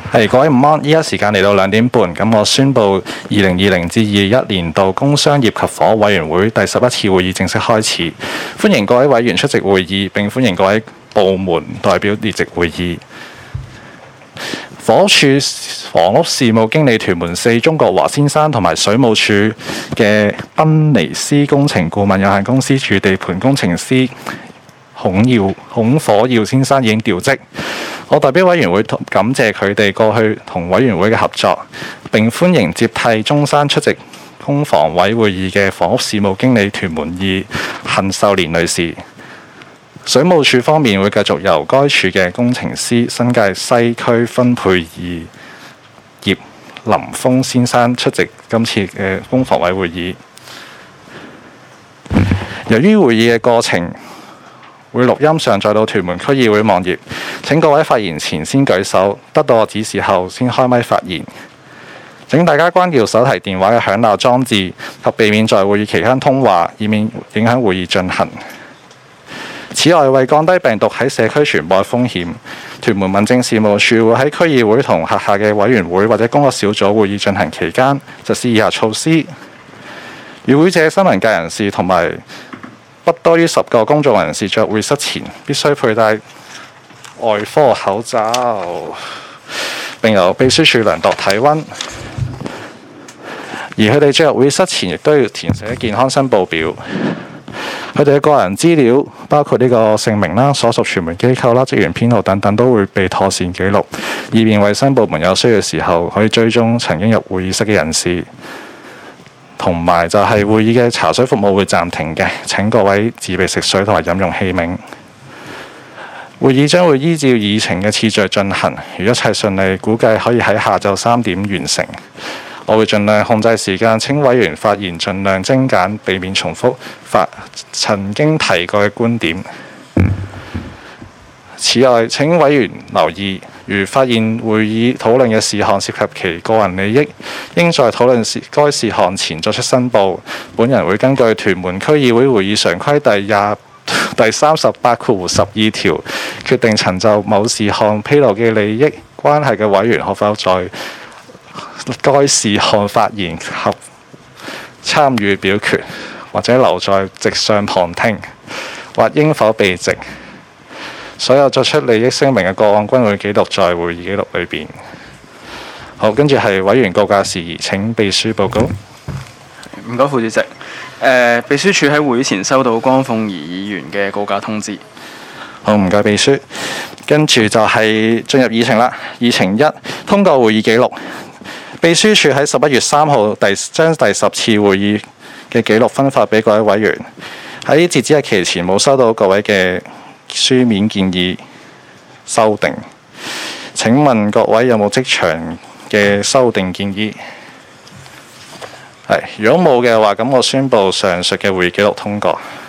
各位午安，依家時間嚟到2點半，咁我宣布2020至21年度工商業及房屋委員會第11次會議正式開始。歡迎各位委員出席會議，並歡迎各位部門代表列席會議。房屋署房屋事務經理屯門4鍾國華先生同埋水務署嘅賓尼斯工程顧問有限公司駐地盤工程師孔火耀先生已經調職。我代表委員會感謝佢哋過去同委員會嘅合作，並歡迎接替中山出席工房委會議嘅房屋事務經理屯門2陳秀蓮女士。水務署方面會繼續由該處嘅工程師新界西區分配2葉林峰先生出席今次嘅工房委會議。由於會議嘅過程會錄音上載到屯門區議會網頁，請各位發言前先舉手，得到我指示後先開咪發言。請大家關掉手提電話嘅響鬧裝置及避免在會議期間通話，以免影響會議進行。此外，為降低病毒喺社區傳播風險，屯門民政事務處會喺區議會同轄下嘅委員會或者工作小組會議進行期間實施以下措施：與會者新聞界人士同埋不多於10個公眾人士在會室前必須佩戴外科口罩，並由秘書處量度體温。而佢哋進入會室前亦都要填寫健康申報表。佢哋嘅個人資料包括呢個姓名啦、所屬傳媒機構啦、職員編號等等都會被妥善記錄，以便衛生部門有需要嘅時候可以追蹤曾經入會議室嘅人士。同埋就係會議嘅茶水服務會暫停嘅，請各位自備食水同埋飲用器皿。會議將會依照議程嘅次序進行，如一切順利，估計可以喺下晝3點完成。我會盡量控制時間，請委員發言盡量精簡，避免重複曾經提過嘅觀點。此外，請委員留意，如發現會議討論嘅事項涉及其個人利益，應在討論該事項前作出申報。本人會根據屯門區議會會議常規第38/12條，決定曾就某事項披露嘅利益關係嘅委員可否在該事項發言及參與表決，或者留在席上旁聽，或應否避席。所有作出利益聲明嘅個案均會記錄在會議記錄裏邊。好，跟住係委員告假事宜，請秘書報告。 唔該，副主席。秘書處喺會議前收到江鳳儀議員嘅告假通知。 好，唔該秘書。跟住就係進入議程啦。議程1，通過會議記錄。秘書處喺11月3號將第10次會議嘅記錄分發俾各位委員。喺截止日期前冇收到各位嘅書面建議修訂。請問各位有冇即場嘅修訂建議？如果冇嘅話，咁我宣布上述嘅會議記錄通過。